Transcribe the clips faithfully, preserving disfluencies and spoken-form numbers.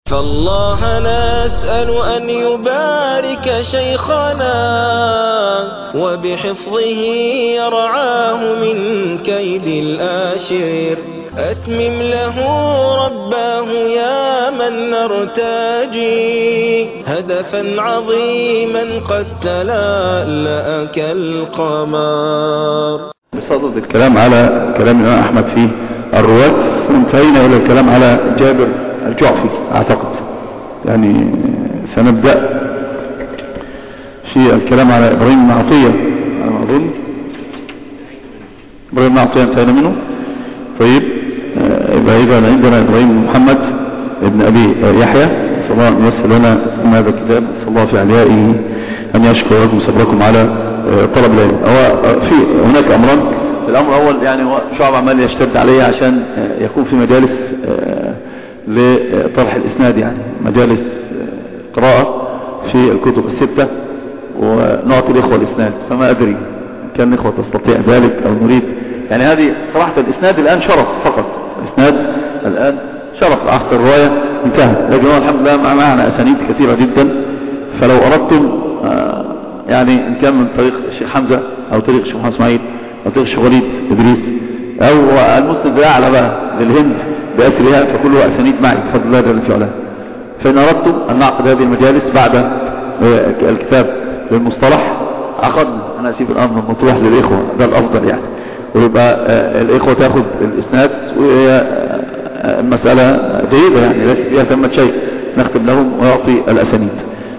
فالله نسأل أن يبارك شيخنا وبحفظه يرعاه من كيد الآشر. أتمم له رباه يا من نرتجي هدفا عظيما قد تلألأ كالقمر. بصدد الكلام على كلام الإمام أحمد في الرواة، انتهينا إلى الكلام على جابر الجعفي أعتقد، يعني سنبدأ في الكلام على إبراهيم بن عطية. أنا أظن إبراهيم بن عطية انتهينا منه. طيب يبقى إذا عندنا إبراهيم بن محمد ابن أبي يحيى، صلى الله عليه وسلم لنا من هذا الكتاب، صلى الله في عليائه أن يشكر لكم صبركم على طلب العلم. هو في هناك أمران. الأمر الأول يعني هو شعب عمال يشتد عليه عشان يكون في مجالس لطرح الإسناد، يعني مجالس قراءة في الكتب الستة ونعطي الإخوة الإسناد، فما أدري كان الإخوة تستطيع ذلك أو نريد. يعني هذه صراحة الإسناد الآن شرف فقط، الإسناد الآن شرف، عقد الرواية انتهى، لكن هو الحمد لله معنا أسانيد كثيرة جدا. فلو أردتم يعني إن كان من طريق الشيخ حمزة أو طريق الشيخ محمد إسماعيل أو طريق الشيخ وليد إدريس أو المسند الأعلى بقى للهند بأسرها، فكله أسانيد معي بفضل الله جل في علاه. فإن أردتم أن نعقد هذه المجالس بعد الكتاب للمصطلح عقدنا، أنا أسيب الأمر مطروح للإخوة، ده الأفضل يعني، ويبقى الإخوة تأخذ الإسناد، وهي المسألة جيدة يعني ليس فيها ثمة شيء، نختم لهم ويعطي الأسانيد.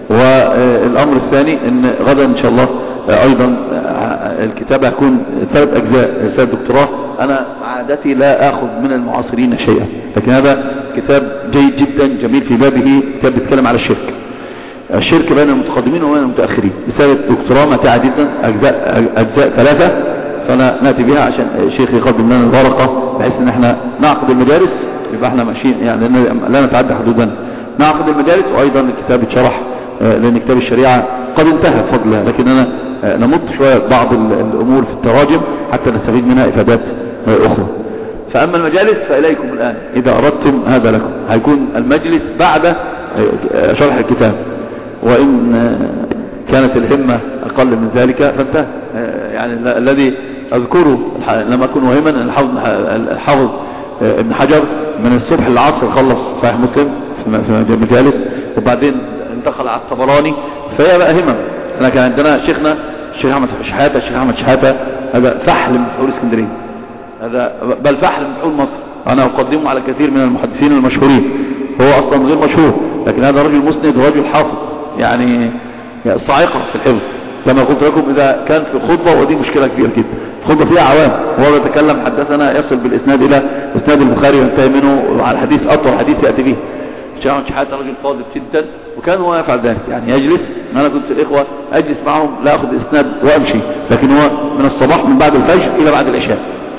والأمر الثاني أن غدا إن شاء الله أيضا الكتاب هيكون ثلاث أجزاء، رسالة دكتوراه. أنا عادتي لا أخذ من المعاصرين شيئا، لكن هذا كتاب جيد جدا جميل في بابه، كتاب بيتكلم على الشرك، الشرك بين المتقدمين وبين المتأخرين. رسالة دكتوراه ماتعة جدا، أجزاء, أجزاء ثلاثة، فأنا نأتي بها عشان الشيخ يقدم لنا الورقة بحيث أن احنا نعقد المجالس، يبقى احنا ماشيين يعني لا نتعدى حدودنا، نعقد المجالس. وأيضا الكتاب اتشرح لأن كتاب الشريعة قد انتهى بفضل الله، لكن أنا نمط شوية بعض الأمور في التراجم حتى نستفيد منها إفادات أخرى. فأما المجالس فإليكم الآن، إذا أردتم هذا لكم، هيكون المجلس بعد شرح الكتاب، وإن كانت الهمة أقل من ذلك فانتهى. يعني الذي أذكره لما أكون مهما الحافظ ابن حجر من الصبح للعصر خلص صحيح مسلم في المجالس، وبعدين انتقل على الطبراني، فهي بقى همم. انا كان عندنا شيخنا الشيخ احمد شحاته، الشيخ احمد شحاته هذا فحل من فحول اسكندريه، هذا بل فحل من فحول مصر، انا اقدمه على كثير من المحدثين المشهورين، هو اصلا غير مشهور، لكن هذا رجل مسند ورجل حافظ، يعني صاعقه في الحفظ. كما قلت لكم اذا كان في خطبه، ودي مشكله كبيره جدا، الخطبه فيها عوام، وهو يتكلم حدثنا يصل بالاسناد الى اسناد البخاري وينتهي منه على الحديث، اطول حديث ياتي به. الشيخ احمد شحاته رجل فاضل جدا، وكان هو يفعل ذلك، يعني يجلس، انا كنت الاخوه اجلس معهم لا اخذ اسناد وامشي، لكن هو من الصباح من بعد الفجر الى بعد العشاء،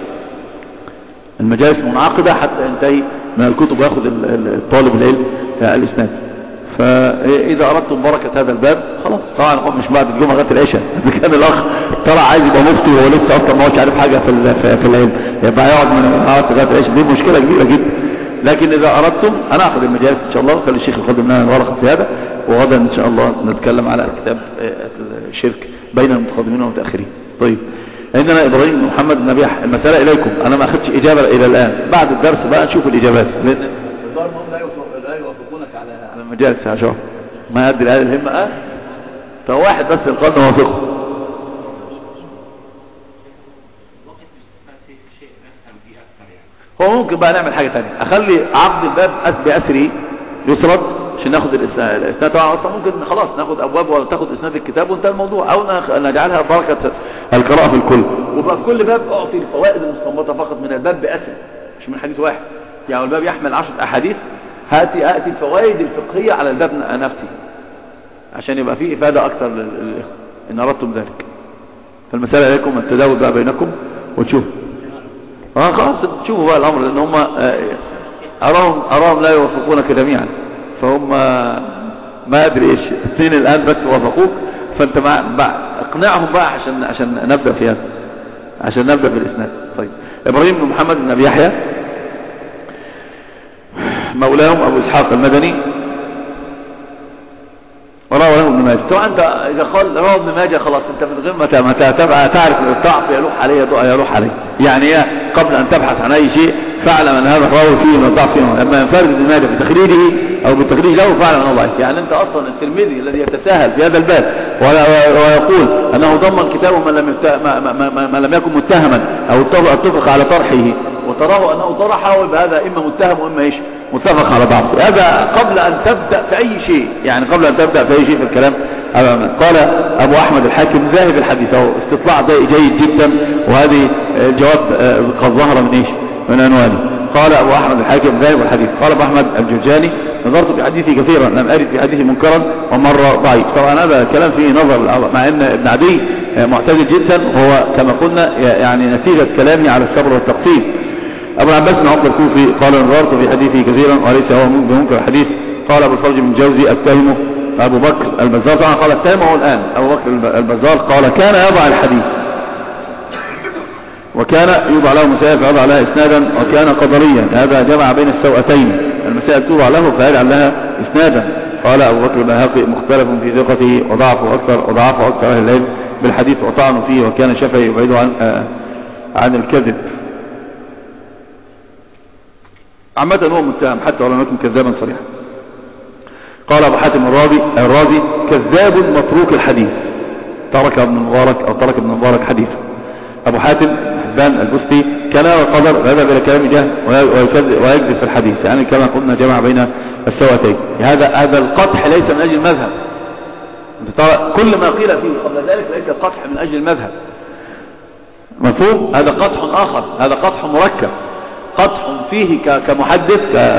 المجالس منعقده حتى ينتهي من الكتب وياخذ الطالب العلم الاسناد. فاذا اردتم بركه هذا الباب خلاص، طبعا هو مش بعد الجمعه لغايه العشاء، اذا كان الاخ طلع عايز يبقى مفتي وهو لسه اصلا ما هوش عارف حاجه في في العلم، يبقى هيقعد من لغايه العشاء، دي مشكله كبيره جدا. لكن إذا أردتم أنا أخذ المجالس إن شاء الله، وخلي الشيخ يقدم لنا الورقة في هذا، وغدا إن شاء الله نتكلم على كتاب الشرك بين المتقدمين والمتأخرين. طيب عندنا إبراهيم بن محمد بن أبي يحيى، المسألة إليكم، أنا ما أخذتش إجابة إلى الآن، بعد الدرس بقى نشوف الإجابات، لأن الظاهر هم لا يوافقونك على على المجالس يا شباب، ما أدري هذه الهمة أه فواحد بس القلب موافقه. هو ممكن بقى نعمل حاجة تانية، اخلي عقد الباب بأسره يسرد عشان ناخد الاسناد طبعا، اصلا ممكن خلاص ناخد ابواب وتاخد اسناد الكتاب وانتهى الموضوع، او نجعلها بركة القراءة في الكل، وبقى في كل باب اعطي الفوائد المستنبطة فقط من الباب بأسره، مش من حديث واحد. يعني الباب يحمل عشرة احاديث، هاتي اتي الفوائد الفقهية على الباب نفسه عشان يبقى فيه افادة اكثر للاخوة ان اردتم ذلك. فالمسألة عليكم التداول بقى بينكم وتشوف اه خلاص تشوفوا بقى الامر، لان هم اراهم اراهم لا يوافقونك جميعا، فهم ما ادري ايش اثنين الان بس وافقوك، فانت مع اقنعهم بقى عشان عشان نبدا في هذا، عشان نبدا بالاسناد. طيب ابراهيم بن محمد بن ابي يحيى مولاهم ابو اسحاق المدني، وروى له ابن ماجه. طبعا انت اذا قال روى ابن ماجه خلاص انت من غير ما تتابع تعرف ان الضعف يلوح عليه يروح عليه، يعني قبل ان تبحث عن اي شيء فاعلم ان هذا الراوي فيه من الضعف فيه. لما ينفرد ابن ماجه بتخريجه او بالتخريج له فاعلم انه ضعيف. يعني انت اصلا الترمذي الذي يتساهل في هذا الباب ويقول انه ضمن كتابه من لم ما, ما, ما, ما لم يكن متهما او اتفق على طرحه وتراه انه طرحه بهذا اما متهم واما ايش متفق على ضعفه. هذا قبل ان تبدا في اي شيء، يعني قبل ان تبدا في اي شيء في الكلام. قال ابو احمد الحاكم ذاهب الحديث، او استطلاع جيد جدا، وهذه الجواب قد ظهر من ايش من عنوانه. قال ابو احمد الحاكم ذاهب الحديث. قال ابو احمد الجرجاني نظرت في حديثه كثيرا لم ارد في حديثه منكرا ومره ضعيف. طبعا هذا كلام فيه نظر، مع ان ابن عدي معتدل جدا، وهو كما قلنا يعني نتيجه كلامه على الصبر والتقسيم. ابو العباس بن عقبه الكوفي قال نظرت في حديثه كثيرا وليس هو بمنكر الحديث. قال ابو الفرج بن جوزي اتهمه ابو بكر البزار، طبعا قال اتهمه الان ابو بكر البزار، قال كان يضع الحديث وكان يوضع له مسائل فيضع لها اسنادا وكان قدريا. هذا جمع بين السوءتين، المسائل توضع له فيجعل لها اسنادا. قال ابو بكر البهقي مختلف في ثقته وضعفه اكثر وضعفه اكثر اهل العلم بالحديث وطعنوا فيه، وكان شافعي يبعده عن آه عن الكذب. عامة هو متهم حتى ولم يكن كذابا صريحا. قال ابو حاتم الرازي الرازي كذاب متروك الحديث، ترك ابن المبارك او ترك ابن المبارك حديثه. ابو حاتم حبان البستي كان يرى القدر ويذهب الى كلام جهل ويكذب في الحديث، يعني كما قلنا جمع بين السواتين. هذا هذا القدح ليس من اجل المذهب، انت ترى كل ما قيل فيه قبل ذلك ليس القدح من اجل المذهب، مفهوم؟ هذا قدح اخر، هذا قدح مركب، قدح فيه كمحدث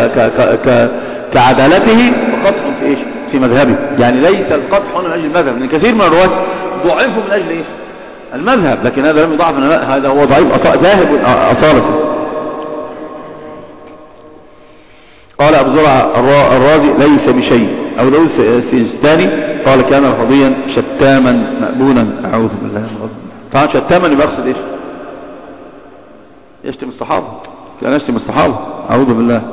كعدالته، وقدح في ايش في مذهبه. يعني ليس القدح من اجل المذهب، لان كثير من الرواة ضعفوا من اجل ايش المذهب، لكن هذا لم يضعف، هذا هو ضعيف ذاهب اصالته. قال ابو زرع الرازي ليس بشيء. ابو داود السجستاني قال كان رفضيا شتاما مأبونا، اعوذ بالله من غضب. طبعا شتاما يبقى يقصد ايش؟ يشتم الصحابه، كان يشتم الصحابه، اعوذ بالله.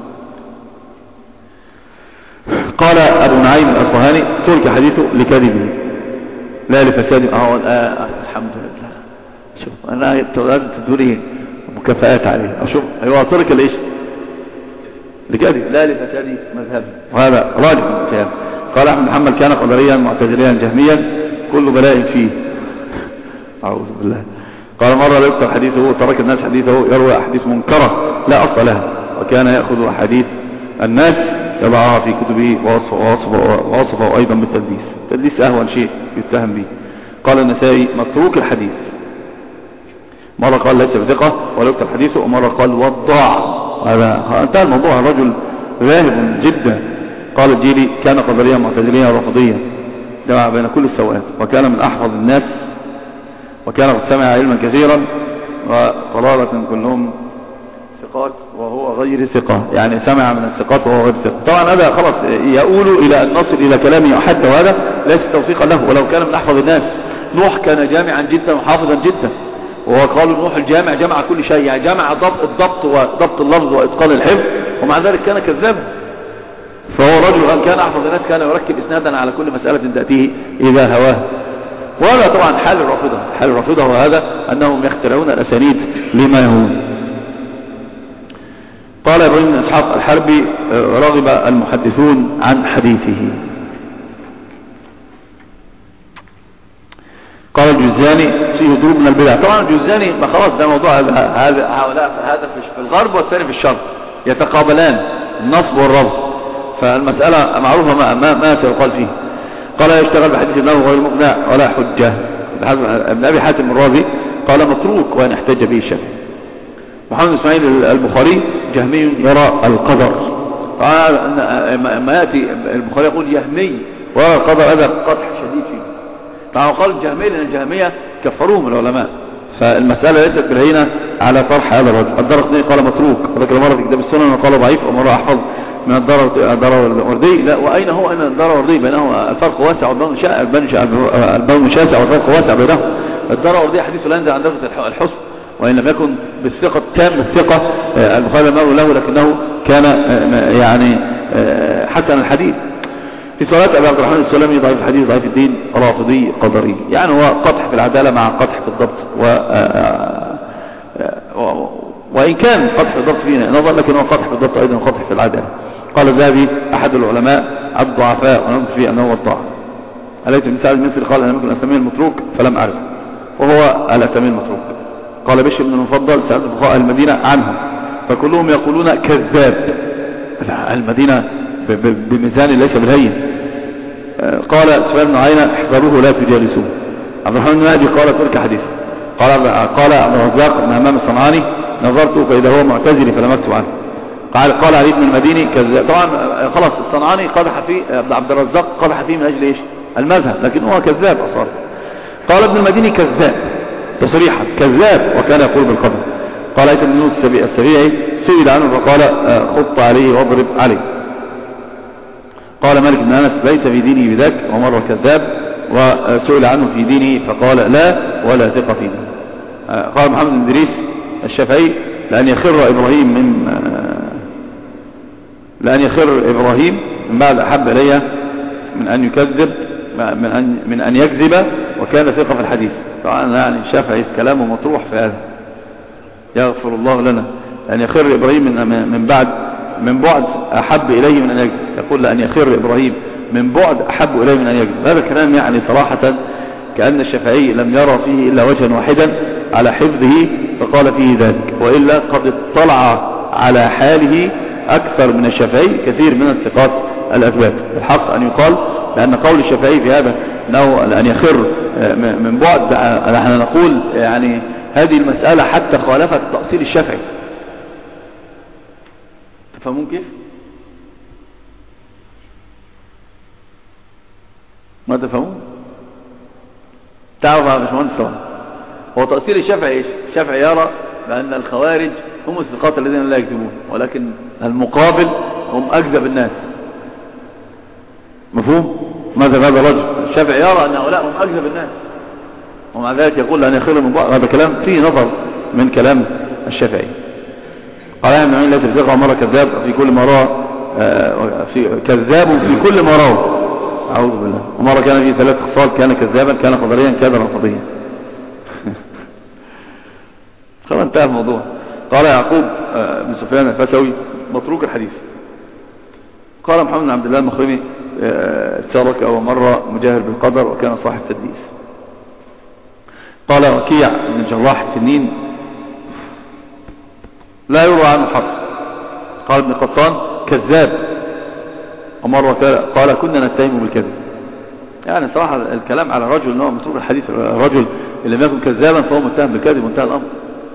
قال ابو نعيم الاصفهاني ترك حديثه لكذبه لا لفساد. اه آه الحمد لله. شوف انا تدوري مكافآت عليه. اشوف ايوه ترك الايش لكذب لا لفساد مذهبه، وهذا راجع من الكلام. قال احمد محمد كان قدريا معتزليا جهميا كل بلاء فيه، اعوذ بالله. قال مرة لا يكتب حديثه وترك الناس حديثه يروي احاديث منكرة لا اصل لها، وكان يأخذ احاديث الناس يضعها في كتبه ووصفه ايضا بالتدليس. التدليس اهون شيء يتهم به. قال النسائي متروك الحديث، مرة قال ليس بثقة ولا يكتب حديثه، ومرة قال وضاع. هذا انتهى الموضوع، رجل ذاهب جدا. قال الجيلي كان قدريا معتزليا رافضيا، جمع بين كل السوءات، وكان من احفظ الناس، وكان قد سمع علما كثيرا، وقلالة كلهم ثقات وهو غير ثقة، يعني سمع من الثقات وهو غير ثقة. طبعا هذا خلاص يقول الى ان نصل الى كلامه حتى، وهذا ليس توثيقا له، ولو كان من احفظ الناس. نوح كان جامعا جدا وحافظا جدا، وقالوا نوح الجامع جمع كل شيء، يعني جمع ضبط الضبط وضبط اللفظ واتقان الحفظ، ومع ذلك كان كذابا. فهو رجل كان احفظ الناس، كان يركب اسنادا على كل مسألة تأتيه اذا هواه. وهذا طبعا حال الرافضة، حال الرافضة وهذا انهم يخترعون الاسانيد لما يهون. قال ابراهيم بن اسحاق الحربي رغب المحدثون عن حديثه. قال الجزاني فيه ضروب من البدع. طبعا الجزاني ما خلاص ده موضوع، هذا هؤلاء هذا في الغرب والثاني في الشرق يتقابلان النصب والرفض، فالمسألة معروفة ما ما, ما سيقال فيه. قال يشتغل بحديث انه غير مقنع ولا حجة. ابن ابي حاتم الرازي قال متروك وان احتج به الشافعي. محمد اسماعيل البخاري جهمي يرى القدر. ما ياتي البخاري يقول جهمي ويرى القدر، هذا قطع شديد فيه. طبعا قال الجهمية لان الجهمية كفروهم العلماء، فالمسألة ليست بالهينة على طرح هذا الرجل. الدرقطني قال متروك، وذكر مرة في كتاب السنن وقال ضعيف، ومرة احفظ من الدراوردي. لا واين هو ان الدراوردي بينه الفرق واسع والبون شاسع والفرق واسع بينهم. الدراوردي حديثه لا ينزل عن درجة الحسن، وان لم يكن بالثقة تام الثقة البخاري لم يروي له، لكنه كان يعني حسن الحديث. في صلاة أبي عبد الرحمن السلمي ضعيف الحديث ضعيف الدين رافضي قدري، يعني هو قدح في العدالة مع قدح في الضبط، و وإن كان قدح في الضبط فينا نظر، لكن هو قدح في الضبط أيضا قدح في العدالة. قال الذهبي أحد العلماء عبد الضعفاء ونظر فيه أنه وضع. أليس بن سعد المصري قال أنا ممكن أسميه المتروك فلم أعرف، وهو الأسمي المتروك. قال بشر بن المفضل سألت فقهاء المدينة عنهم فكلهم يقولون كذاب. المدينة بميزان ليس بالهين. قال سفيان بن عيينة احذروه لا تجالسوه. عبد الرحمن بن مهدي قال ترك حديث. قال قال عبد الرزاق بن همام الصنعاني نظرت فإذا هو معتزلي فلم أكتب عنه. قال قال علي بن المديني كذاب. طبعا خلاص الصنعاني قدح فيه، عبد الرزاق قدح فيه من أجل إيش؟ المذهب، لكن هو كذاب أصلا. قال ابن المديني كذاب تصريحا كذاب، وكان يقول بالقدر. قال ايت بن يونس السبيعي سئل عنه فقال خط عليه واضرب عليه. قال مالك بن انس ليس في دينه بذاك، ومر كذاب، وسئل عنه في دينه فقال لا ولا ثقة في دينه. قال محمد بن ادريس الشافعي لأن يخر إبراهيم من لأن يخر إبراهيم من بعد أحب إليه من أن يكذب من أن من أن يكذب، وكان ثقة في الحديث. طبعا يعني الشافعي كلامه مطروح في هذا، يغفر الله لنا. أن يخر إبراهيم من من بعد من بعد أحب إليه من أن يكذب، يقول لأن يخر إبراهيم من بعد أحب إليه من أن يكذب. هذا الكلام يعني صراحة كأن الشافعي لم يرى فيه إلا وجها واحدا على حفظه فقال فيه ذلك، وإلا قد اطلع على حاله أكثر من الشافعي كثير من الثقات الأثبات. الحق أن يقال لأن قول الشافعي في هذا أنه أن يخر من بعد، نحن نقول يعني هذه المسألة حتى خالفت تأصيل الشافعي. تفهمون كيف؟ ما تفهمون؟ تعرف يا باشمهندس طبعا هو تأصيل الشافعي ايش؟ الشافعي يرى بأن الخوارج هم الثقات الذين لا يكذبون، ولكن المقابل هم أكذب الناس. مفهوم؟ ماذا هذا الرجل؟ الشافعي يرى أن هؤلاء هم أكذب الناس، ومع ذلك يقول أن يخير من بعض. هذا كلام فيه نظر من كلام الشافعي. قال يا ابن عين لا تفزق ومرة كذاب في كل مرة في كذاب في كل مرة أعوذ بالله. ومرة كان فيه ثلاث خصال، كان كذابا كان قدريا كان رفضيا. خلاص انتهى الموضوع. قال يعقوب بن سفيان الفسوي متروك الحديث. قال محمد بن عبد الله المخرمي ترك ومر مجاهر بالقدر وكان صاحب تدليس. قال وكيع بن الجراح التنين لا يروى عنه حق. قال ابن قطان كذاب، ومرة قال كنا نتهم بالكذب. يعني صراحة الكلام على رجل انه متروك الحديث، الرجل اللي لم يكن كذابا فهو متهم بالكذب وانتهى الامر.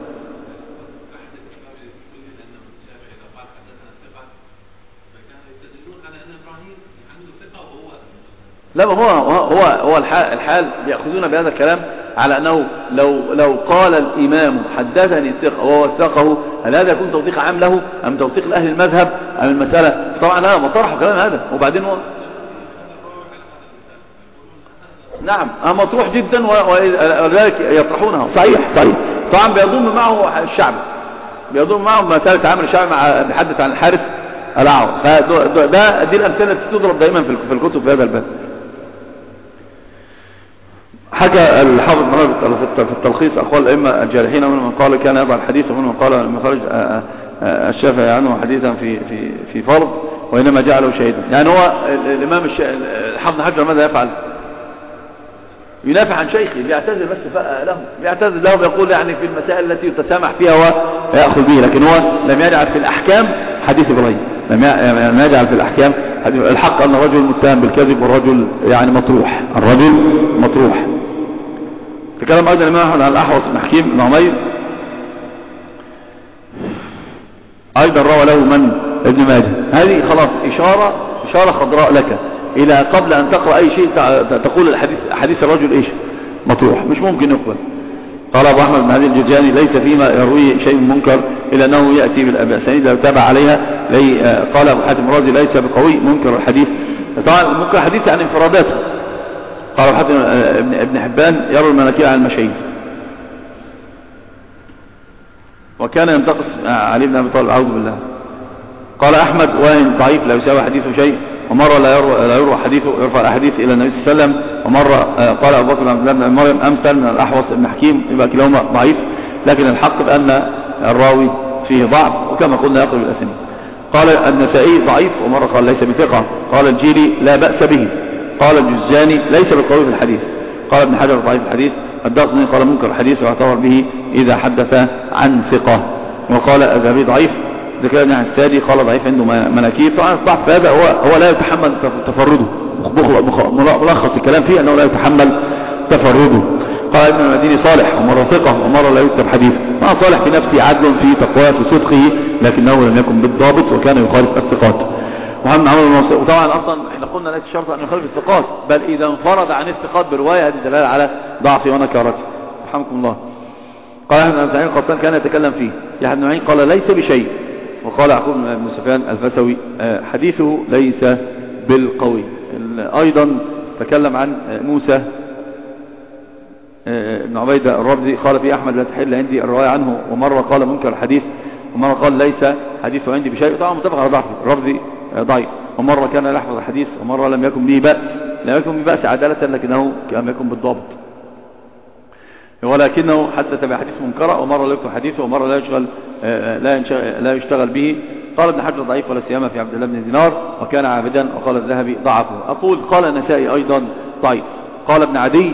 لا هو هو هو الحال, الحال يأخذون بهذا الكلام على أنه لو لو قال الإمام حدثني الثقة وهو وثقه، هل هذا يكون توثيق عام له أم توثيق لأهل المذهب أم المسألة؟ طبعا لا مطرح كلام هذا. وبعدين هو نعم مطروح جدا ولذلك يطرحونه. صحيح صحيح. طبعا بيضم معه الشعب، بيضم معه مسألة عامل الشعب مع بيحدث عن الحارث الأعور. فده دي الأمثلة التي تضرب دائما في الكتب في هذا الباب. حكى الحافظ مراد في التلخيص أقوال الأئمة الجارحين، ومن من قال كان يضع الحديث، ومن من قال لما خرج الشافعي عنه حديثا في في في فرض وإنما جعله شهيدا. يعني هو الإمام الحافظ حجر ماذا يفعل؟ ينافع عن شيخه، بيعتذر بس له، بيعتذر له بيقول يعني في المسائل التي يتسامح فيها ويأخذ به، لكن هو لم يجعل في الأحكام حديث إبراهيم، لم يجعل في الأحكام حديث. الحق أن الرجل متهم بالكذب والرجل يعني مطروح، الرجل مطروح. تكلم أيضا الإمام أحمد عن الأحوص بن حكيم بن عمير أيضا روى له من ابن ماجه. هذه خلاص إشارة إشارة خضراء لك إلى قبل أن تقرأ أي شيء تقول الحديث حديث الرجل إيش مطروح، مش ممكن يقبل. قال أبو أحمد بن هذه الجرجاني ليس فيما يرويه شيء منكر إلا أنه يأتي بالأسانيد لو تابع عليها. قال أبو حاتم الرازي ليس بقوي منكر الحديث. طبعا منكر الحديث عن انفراداته. قال أبو حاتم ابن حبان يروي المناكير عن المشاهير، وكان ينتقص علي بن أبي طالب أعوذ بالله. قال أحمد وإن ضعيف لا يساوي حديثه شيء، ومرة لا يروى, لا يروى حديثه يرفع الأحاديث إلى النبي صلى الله عليه وسلم، ومرة قال أبو بكر بن عبد مريم أمثل من الأحوص بن حكيم، يبقى كلاهما ضعيف، لكن الحق بأن الراوي فيه ضعف، وكما قلنا يقرب الأسانيد. قال النسائي ضعيف، ومرة قال ليس بثقة. قال الجيري لا بأس به. قال الجزاني ليس بالقوي في الحديث. قال ابن حجر ضعيف الحديث. الدارقطني قال منكر الحديث ويعتبر به إذا حدث عن ثقة. وقال الذهبي ضعيف ذكرنا عن السادي قال ضعيف عنده مناكير. طبعا الضعف هذا هو هو لا يتحمل تفرده، ملخص الكلام فيه أنه لا يتحمل تفرده. قال ابن المديني صالح، ومرة ثقة ومرة لا يكتب حديث. ما صالح في نفسه عدل في تقواه في صدقه، لكنه لم يكن بالضابط وكان يخالف الثقات. محمد عمر الموصي، وطبعا اصلا احنا قلنا ليس شرط ان يخالف الثقات، بل اذا انفرد عن الثقات بروايه هذه دلاله على ضعفه ونكارته. رحمكم الله. قال احمد بن سعيد قطان كان يتكلم فيه. يحيى بن معين قال ليس بشيء. وقال يعقوب بن سفيان الفسوي حديثه ليس بالقوي. ايضا تكلم عن موسى ابن عبيدة الربزي قال في احمد لا تحل عندي الروايه عنه، ومره قال منكر الحديث، ومره قال ليس حديثه عندي بشيء. طبعا متفق على ضعفه. الربزي ضعيف، ومره كان يحفظ الحديث، ومره لم يكن به بأس، لم يكن به بأس عدالة، لكنه لم يكن بالضبط، ولكنه حدث بحديث منكرة، ومره لا يكتب حديثه، ومره لا يشغل لا لا يشتغل به. قال ابن حجر ضعيف ولا سيما في عبد الله بن دينار، وكان عابدا. وقال الذهبي ضعفه. اقول قال النسائي ايضا ضعيف. قال ابن عدي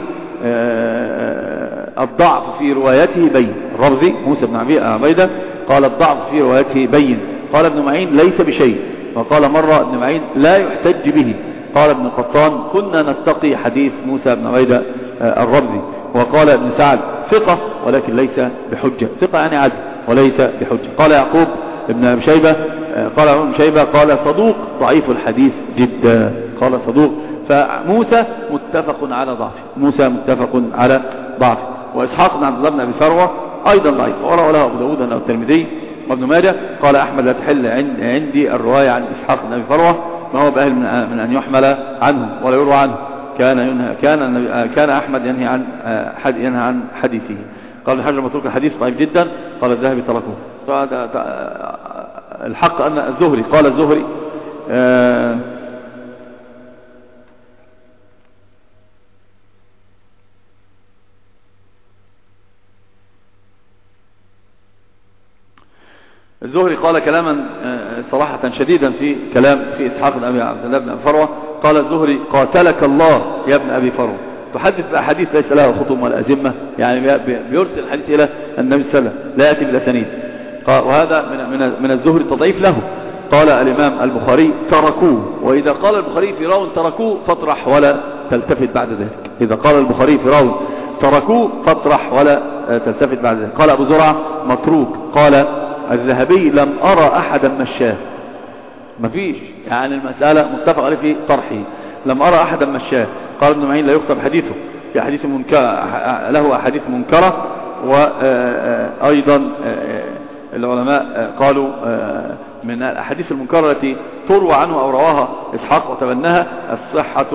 الضعف في روايته بين. الربزي موسى بن عبيدة قال الضعف في روايته بين. قال ابن معين ليس بشيء. وقال مرة ابن معين لا يحتج به. قال ابن قطان كنا نستقي حديث موسى بن عبيدة الربزي. وقال ابن سعد ثقة ولكن ليس بحجة. ثقة يعني عدل وليس بحجة. قال يعقوب ابن أبي شيبة قال ابن شيبة قال صدوق ضعيف الحديث جدا. قال صدوق. فموسى متفق على ضعفه. موسى متفق على ضعفه. وإسحاق بن عبد الله بن أبي ثروة أيضا ضعيف، وروى له أبو داود أو الترمذي وابن ماجه. قال أحمد لا تحل عندي الرواية عن إسحاق بن أبي ثروة، ما هو بأهل من أن يحمل عنه ولا يروى عنه. كان ينهى كان كان أحمد ينهي عن حد ينهى عن حديثه. قال الحجر متروك الحديث ضعيف جدا. قال الذهبي تركوه. الحق أن الزهري قال الزهري آه الزهري قال كلاما صراحة شديدا في كلام في إسحاق بن أبي عبد الله بن أبي فروة. قال الزهري قاتلك الله يا ابن أبي فروة، تحدث بأحاديث ليس لها خطم ولا أزمة، يعني بيرسل الحديث إلى النبي صلى الله عليه وسلم لا يأتي بالأسانيد. وهذا من من من الزهري تضعيف له. قال الإمام البخاري تركوه. وإذا قال البخاري في راو تركوه فاطرح ولا تلتفت بعد ذلك. إذا قال البخاري في راو تركوه فاطرح ولا تلتفت بعد ذلك. قال أبو زرعة متروك. قال الذهبي لم أرى أحدا مشاه. مفيش، يعني المسألة متفق عليه في طرحه. لم أرى أحدا مشاه. قال ابن معين لا يكتب حديثه، في حديث منكر له أحاديث منكرة. وأيضا العلماء قالوا من الأحاديث المنكرة التي تروى عنه أو رواها إسحاق وتبناها الصحة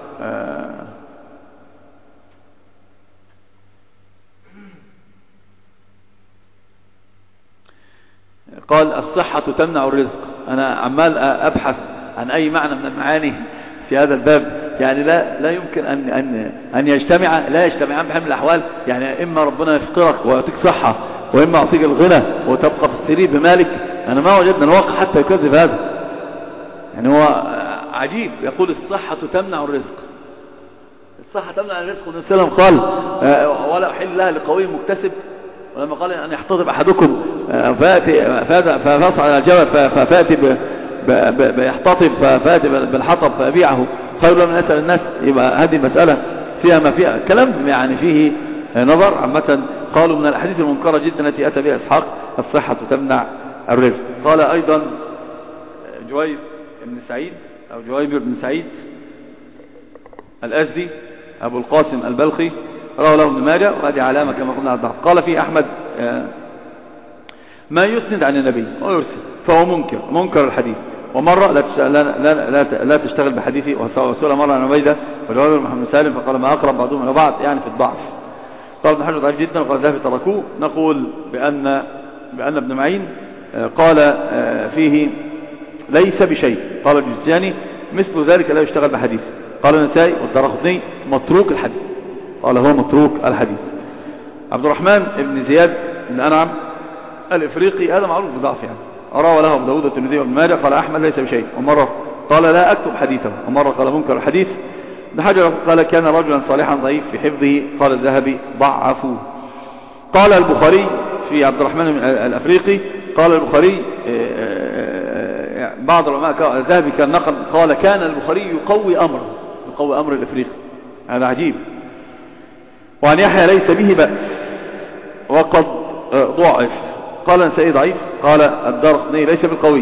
قال الصحة تمنع الرزق. أنا عمال أبحث عن أي معنى من المعاني في هذا الباب، يعني لا لا يمكن أن أن أن يجتمع لا يجتمعان بحال من الأحوال. يعني إما ربنا يفقرك ويعطيك صحة، وإما يعطيك الغنى وتبقى في السرير بمالك. أنا ما وجدنا الواقع حتى يكذب هذا. يعني هو عجيب. يقول الصحة تمنع الرزق. الصحة تمنع الرزق. والنبي صلى الله عليه وسلم قال ولا أحل لها لقوي مكتسب. ولما قال أن يحتضب أحدكم فأتي ففصل على الجبل ففأتي بيحتطب ففأتي بالحطب فأبيعه خير من أسأل الناس. يبقى هذه المسألة فيها ما فيها كلام يعني فيه نظر. عامة قالوا من الأحاديث المنكرة جدا التي أتى بها إسحاق الصحة تمنع الرزق. قال أيضا جويب بن سعيد أو جويب بن سعيد الأزدي أبو القاسم البلخي روى له ابن ماجه، وهذه علامة كما قلنا على الضعف. قال فيه أحمد ما يسند عن النبي ويرسل فهو منكر منكر الحديث. ومرة لا تشتغل, لا, لا, لا, لا تشتغل بحديثه. وسئل مرة عن عبيدة وجواب محمد سالم فقال ما أقرب بعضهم إلى بعض، يعني في الضعف. قال ابن حجر ضعيف جدا. وقال ذهبي تركوه. نقول بأن بأن ابن معين قال فيه ليس بشيء. قال الجزاني مثل ذلك لا يشتغل بحديث. قال النسائي والدارقطني متروك الحديث، قال هو متروك الحديث. عبد الرحمن بن زياد بن أنعم الإفريقي هذا معروف بضعف يعني، أرى وله أبو داود والترمذي وابن ماجه. قال أحمد ليس بشيء، ومرة قال لا أكتب حديثه، ومرة قال منكر الحديث. ابن حجر قال كان رجلا صالحا ضعيف في حفظه. قال الذهبي ضعفوه. قال البخاري في عبد الرحمن الأفريقي، قال البخاري بعض العلماء الذهبي كان نقل قال كان البخاري يقوي أمر يقوي أمر الأفريقي، هذا عجيب. وعن يحيى ليس به بأس وقد ضعف. قال النسائي ضعيف. قال الدارقطني ليس بالقوي.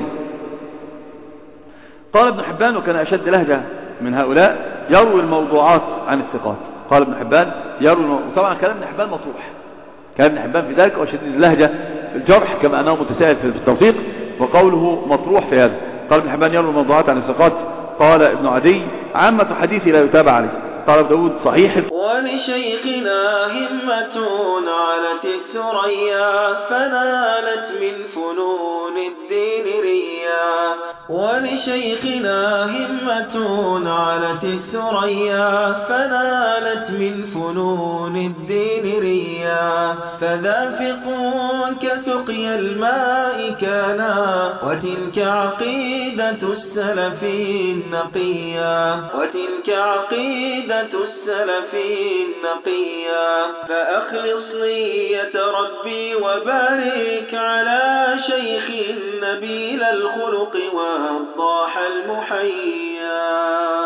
قال ابن حبان وكان أشد لهجة من هؤلاء يروي الموضوعات عن الثقات. قال ابن حبان يروي الموضوع. طبعا كلام ابن حبان مطروح، كلام ابن حبان في ذلك وشديد اللهجة في الجرح كما أنه متساهل في التوثيق، وقوله مطروح في هذا. قال ابن حبان يروي الموضوعات عن الثقات. قال ابن عدي عامة حديثي لا يتابع عليه. قال ابو داود صحيح. ولشيخنا همة علت الثريا فنالت من فنون الدين ريا. ولشيخنا همة علت الثريا فنالت من فنون الدين ريا. فذافق كسقي الماء كانا وتلك عقيدة السلف النقيا. وتلك عقيدة السلف النقيا. فأخلص نية ربي وبارك على شيخ نبيل الخلق والضاح المحيا.